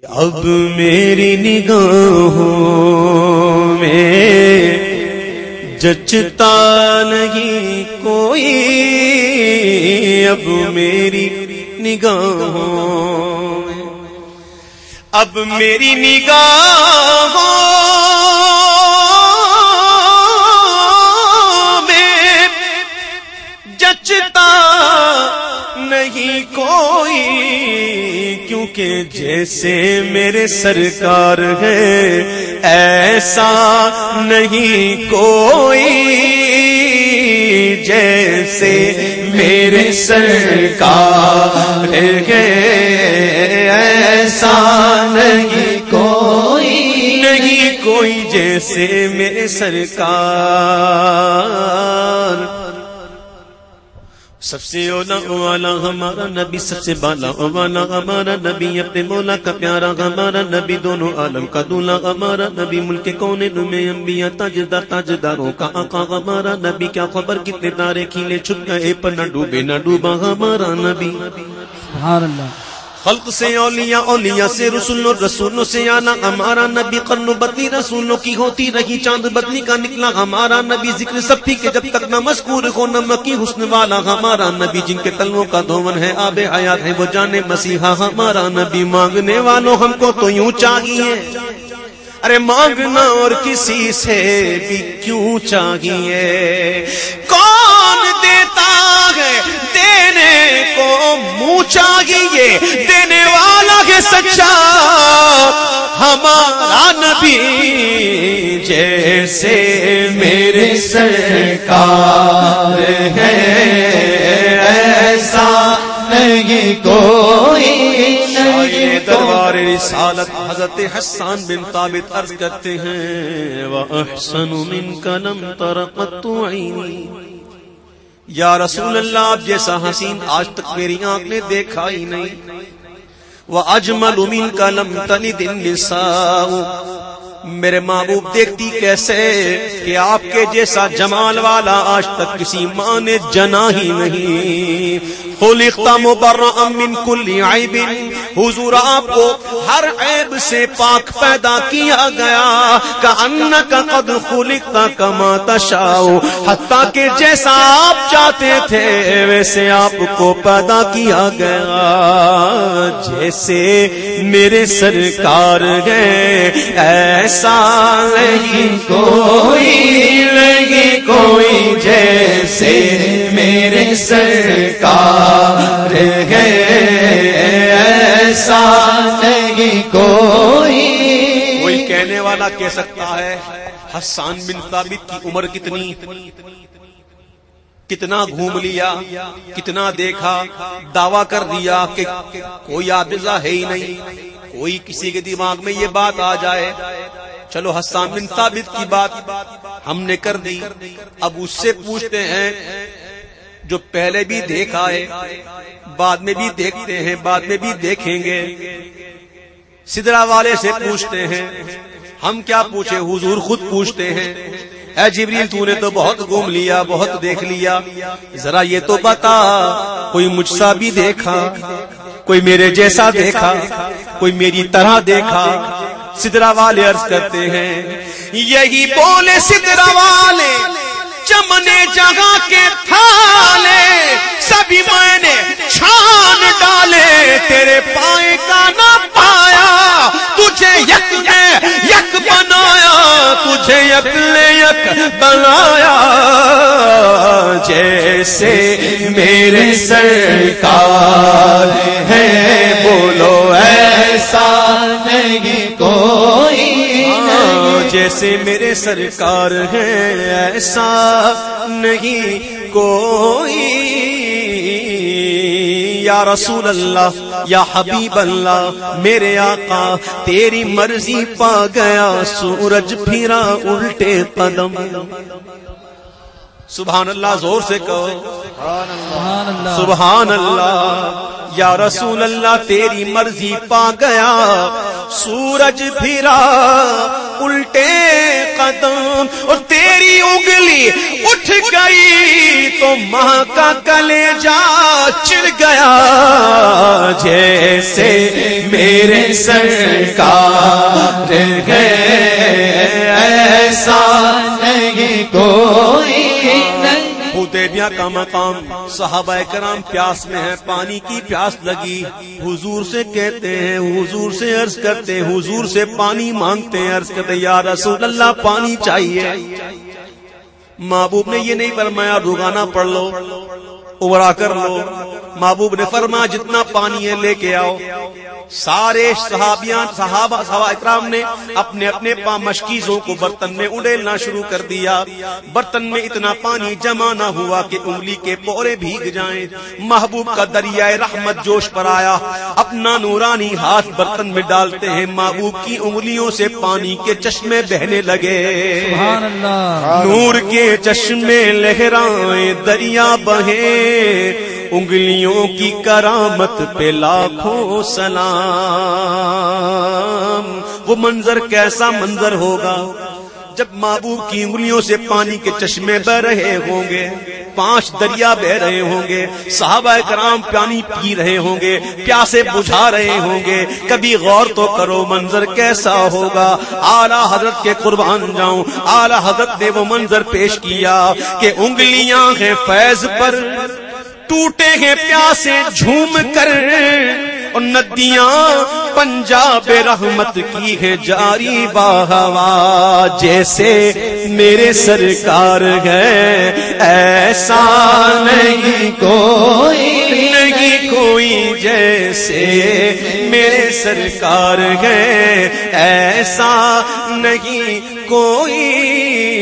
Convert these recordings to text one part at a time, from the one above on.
اب میری نگاہوں میں جچتا نہیں کوئی، اب میری نگاہوں میں، اب میری نگاہوں میں جچتا نہیں کوئی، کیونکہ جیسے میرے سرکار ہے ایسا نہیں کوئی، جیسے میرے سرکار ہے ایسا نہیں کوئی، نہیں کوئی جیسے میرے سرکار۔ سب سے اولا والا ہمارا نبی، سب سے بالا والا ہمارا نبی، اپنے مولا کا پیارا ہمارا نبی، دونوں عالم کا دولا ہمارا نبی، ملک کونین میں انبیاء تاجدار تاجداروں کا آقا ہمارا نبی، کیا خبر کتنے تارے کھیلے چھپ گئے پر نہ ڈوبے نہ ڈوبا ہمارا نبی۔ سبحان اللہ۔ خلق سے اولیاء، اولیاء سے رسول، رسولوں سے آنا ہمارا نبی، قرن بدلی رسولوں کی ہوتی رہی، چاند بدلی کا نکلا ہمارا نبی، ذکر سب تھی کہ جب تک نہ مذکور ہو نمکی حسن والا ہمارا نبی، جن کے تلووں کا دھون ہے آب حیات ہے وہ جانے مسیحا ہمارا نبی۔ مانگنے والوں ہم کو تو یوں چاہیے، ارے مانگنا اور کسی سے بھی کیوں چاہیے، کون دیتا ہے دینے کو منہ چاہیے، دینے والا ہے سچا ہمارا نبی، جیسے میرے سرکار ہے ایسا نہیں کوئی، نہیں دربار رسالت حضرت حسان بن ثابت عرض کرتے ہیں وَأَحْسَنُ مِنْكَ لَمْ تَرَ قَطُّ عَيْنِي، یا رسول اللہ آپ جیسا حسین آج تک میری آنکھ نے دیکھا ہی نہیں، وَأَجْمَلُ مِنْكَ لَمْ تَلِدِ النِّسَاءُ، میرے محبوب دیکھتی کیسے کہ آپ کے جیسا جمال والا آج تک کسی ماں نے جنا ہی نہیں۔ خلقت مبرأ من کل عیب، حضور آپ کو ہر عیب سے پاک پیدا کیا گیا، کأنک قد خلقت کما تشاء، حتیٰ کہ جیسا آپ چاہتے تھے ویسے آپ کو پیدا کیا گیا، جیسے میرے سرکار گئے ایسا نہیں کوئی، نہیں کوئی جیسے میرے سرکار ہے ایسا نہیں کوئی۔ کوئی کہنے والا کہہ سکتا ہے حسان بن ثابت کی عمر کتنی، کتنا گھوم لیا، کتنا دیکھا، دعویٰ کر دیا کہ کوئی حافظہ ہے ہی نہیں، کوئی کسی کے دماغ میں یہ بات آ جائے، چلو حسان بن ثابت کی بات ہم نے کر دی، اب اس سے پوچھتے ہیں جو پہلے بھی دیکھا ہے، بعد میں بھی دیکھتے ہیں، بعد میں بھی دیکھیں گے، سدرا والے سے پوچھتے ہیں، ہم کیا پوچھے حضور خود پوچھتے ہیں، اے جبریل تو نے تو بہت گھوم لیا، بہت دیکھ لیا، ذرا یہ تو بتا کوئی مجھ سا بھی دیکھا، کوئی میرے جیسا دیکھا، کوئی میری طرح دیکھا؟ سدرا والے عرض کرتے ہیں یہی بولے سدرا والے چمنے جگہ کے تھالے، سبھی میں نے چھان ڈالے، تیرے پائے کا نہ پایا، تجھے یک میں یک بنایا، تجھے یک لے یک بنایا، جیسے میرے سرکار ہے بولو ایسا نہیں کوئی، جیسے میرے سرکار ہے ایسا نہیں کوئی۔ یا رسول اللہ، یا حبیب اللہ، میرے آقا تیری مرضی پا گیا، سورج پھرا الٹے قدم۔ سبحان اللہ، زور سے کہو سبحان اللہ، سبحان اللہ۔ یا رسول اللہ تیری مرضی پا گیا، سورج پھرا الٹے قدم اور تیری انگلی اٹھ گئی تو ماں کا کلیجہ چڑ گیا جیسے میرے سرکار گئے ایسا نہیں کوئی حدیبیہ کا مقام صحابہ کرام پیاس میں ہیں پانی کی پیاس لگی حضور سے کہتے ہیں حضور سے عرض کرتے ہیں حضور سے پانی مانگتے ہیں عرض کرتے یا رسول اللہ پانی چاہیے محبوب نے یہ نہیں فرمایا روغانہ پڑھ لو ابھرا کر لو محبوب نے فرمایا جتنا پانی ہے لے کے آؤ سارے صحابہ اکرام نے اپنے اپنے مشکیزوں کو برتن میں اڈیلنا شروع کر دیا برتن میں اتنا پانی جمع نہ ہوا کہ انگلی کے پورے بھیگ جائیں محبوب کا دریائے رحمت جوش پر آیا اپنا نورانی ہاتھ برتن میں ڈالتے ہیں محبوب کی انگلیوں سے پانی کے چشمے بہنے لگے سبحان اللہ نور کے چشمے لہرائیں دریا بہیں انگلیوں کی کرامت پہ لاکھوں سلام وہ منظر کیسا منظر ہوگا جب محبوب کی انگلیوں سے پانی کے چشمے بہ رہے ہوں گے 5 دریا بہ رہے ہوں گے صحابہ کرام پانی پی رہے ہوں گے پیاسے بجھا رہے ہوں گے کبھی غور تو کرو منظر کیسا ہوگا اعلی حضرت کے قربان جاؤں اعلی حضرت نے وہ منظر پیش کیا کہ انگلیاں ہیں فیض پر ٹوٹے ہیں پیاسے جھوم کر اور ندیاں پنجاب رحمت کی ہے جاری باہوا جیسے میرے سرکار گئے ایسا نہیں کوئی جیسے میرے سرکار گئے ایسا نہیں کوئی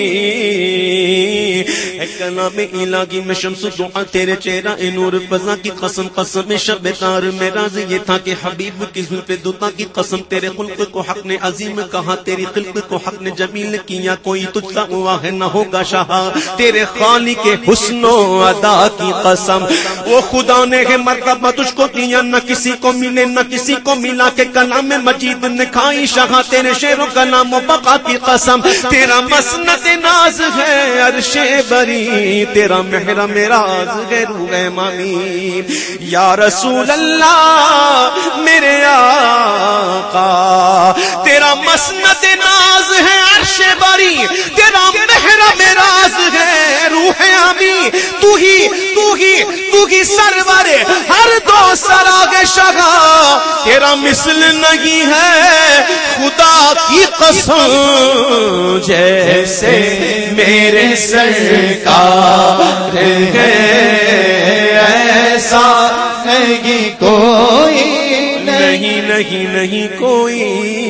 کلام الہی میں شمس دعا تیرے چہرہ نور فضا کی قسم قسم شب تار میں راز یہ تھا کہ حبیب کی زلف دوتا کی قسم تیرے خلق کو حق نے عظیم کہا تیری خلق کو حق نے جمیل کیا کوئی تجھ سا ہوا ہے نہ ہوگا شاہ تیرے خالق کے حسن و ادا کی قسم وہ خدا نے ہے مرتبہ تجھ کو دیا نہ کسی کو ملے نہ کسی کو ملا کے کلام مجید نے کھائی شاہ تیرے شعر و کلام و بقا کی قسم تیرا مسند ناز ہے عرش بری تیرا محرم راز ہے روح مامین یا رسول اللہ میرے آقا تیرا مسند ناز ہے عرش بری تیرا محرم راز ہے روح امین تو ہی سرور ہر دو سراغ شگا تیرا مثل نہیں ہے خدا کی قسم جیسے میرے سرکار ہے ایسا نہیں کوئی نہیں کوئی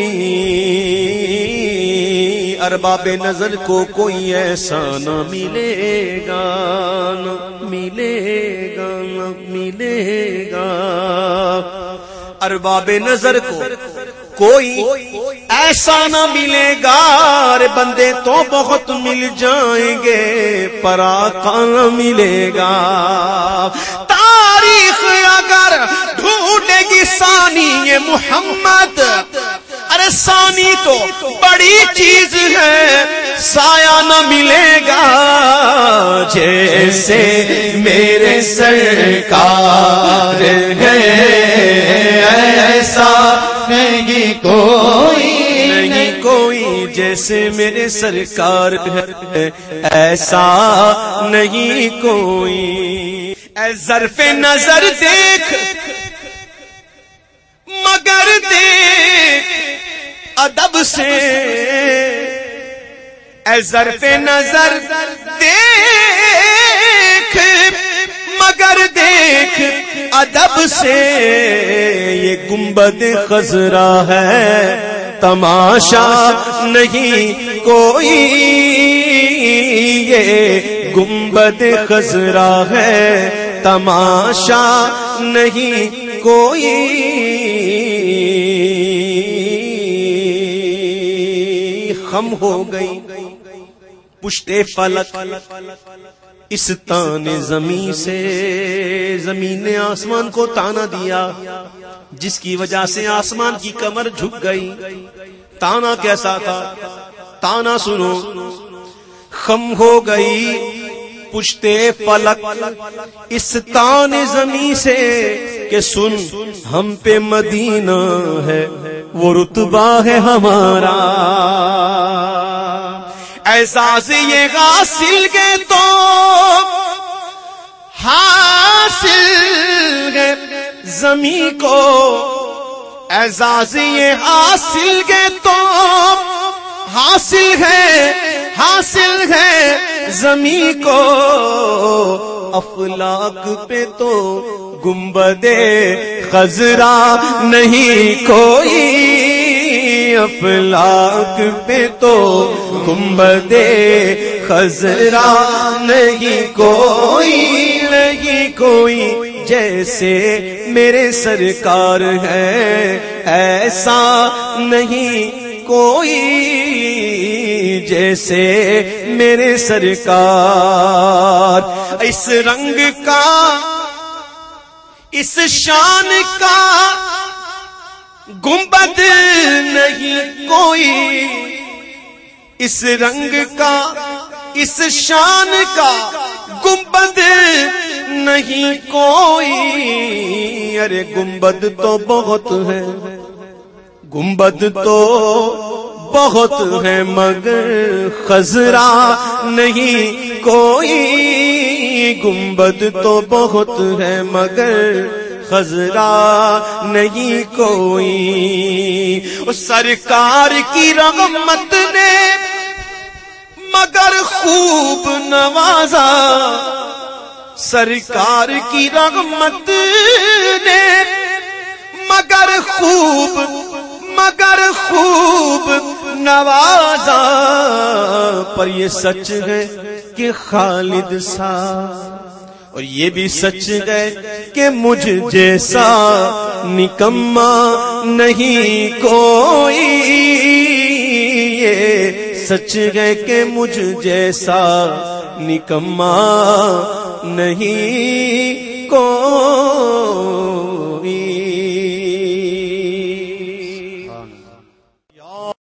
ارباب نظر کو کوئی ایسا نہ ملے گا ارباب نظر کو کوئی ایسا نہ ملے گا رے بندے تو بہت مل جائیں گے پر آقا نہ ملے گا تاریخ اگر ڈھونڈے گی ثانی محمد ارے ثانی تو بڑی چیز ہے سایہ نہ ملے گا جیسے میرے سرکار ہے ایسا نہیں کوئی جیسے میرے سرکار ہے ایسا نہیں کوئی اے ظرف نظر دیکھ مگر دیکھ ادب سے اے ظرف نظر دیکھ مگر دیکھ ادب سے یہ گنبد خضرا ہے تماشا نہیں کوئی یہ گنبد خضرا ہے تماشا نہیں کوئی خم ہو گئی پشتے فلک اس تان زمین سے زمین نے آسمان کو تانا دیا جس کی وجہ سے آسمان کی کمر جھک گئی تانا کیسا تھا؟ تانا سنو. خم ہو گئی پشتے فلک اس تان زمیں سے کہ سن ہم پہ مدینہ ہے وہ رتبہ ہے ہمارا. احساس یہ حاصل گئے تو حاصل گئے زمین کو. اعزاز یہ حاصل گئے تو حاصل ہے زمین کو. افلاک پہ تو گنبد خضرا نہیں کوئی. افلاک پہ تو گنبد خضرا نہیں کوئی جیسے میرے سرکار ہے ایسا نہیں کوئی. جیسے میرے سرکار. اس رنگ کا اس شان کا گنبد نہیں کوئی. اس رنگ کا اس شان کا گنبد نہیں کوئی. ارے گنبد تو بہت ہے گنبد تو بہت ہے مگر خضرا نہیں کوئی. گنبد تو بہت ہے مگر خضرا نہیں کوئی. اس سرکار کی رحمت نے مگر خوب نوازا. سرکار کی رحمت نے مگر خوب نوازا. پر یہ سچ ہے کہ خالد سا اور یہ بھی سچ ہے کہ مجھ جیسا نکما نہیں کوئی. یہ سچ ہے کہ مجھ جیسا نکما نہیں کوئی.